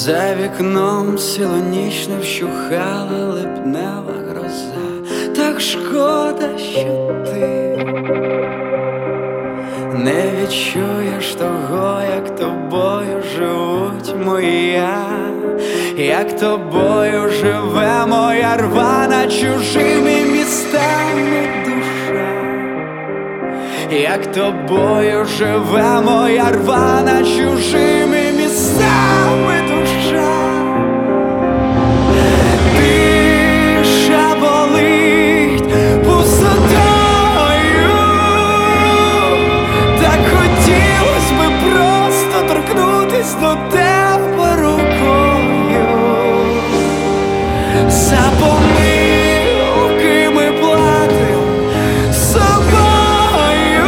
За вікном цілу ніч не вщухала липнева гроза. Так шкода, що ти не відчуєш того, як тобою живуть моя, як тобою живе моя рвана чужими містами душа, як тобою живе моя рвана чужими містами душа. Тиша болить пустотою, так хотілось би просто торкнутись до тебе рукою. За помилки ми платим собою.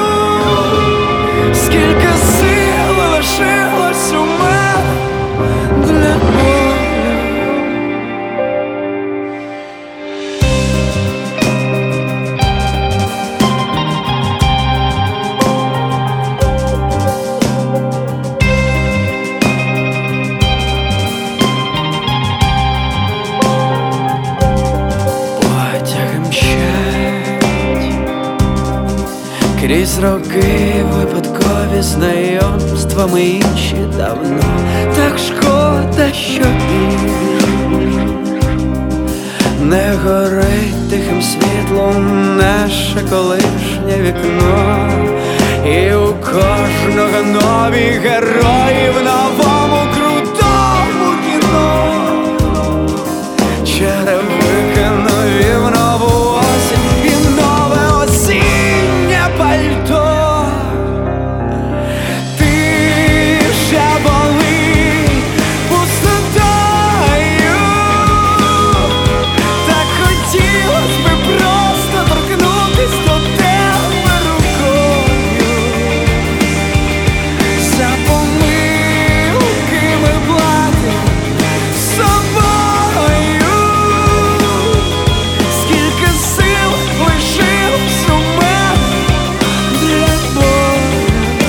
Скільки сил лишилось у мене для болю. Крізь роки випадкові знайомства ми інші давно. Так шкода, що не горить тихим світлом наше колишнє вікно. І у кожного нові герої в новому крутому кіно. Черевики нові в нову осінь і в нове осіннє пальто. Тиша болить пустотою, так хотілось би просто торкнутись до тебе рукою. За помилки ми платим собою. Скільки сил лишилось у мене для болю.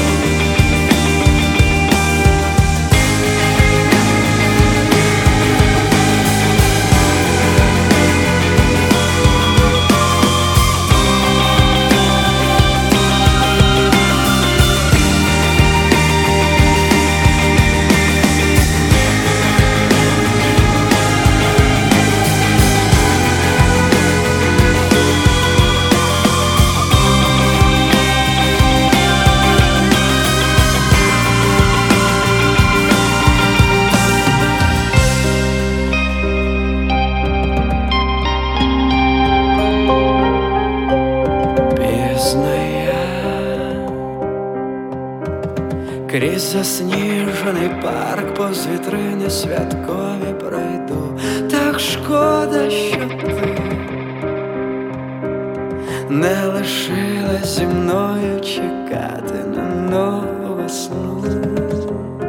Крізь засніжений парк повз вітрини святкові пройду. Так шкода, що ти не лишилась зі мною чекати на нову весну.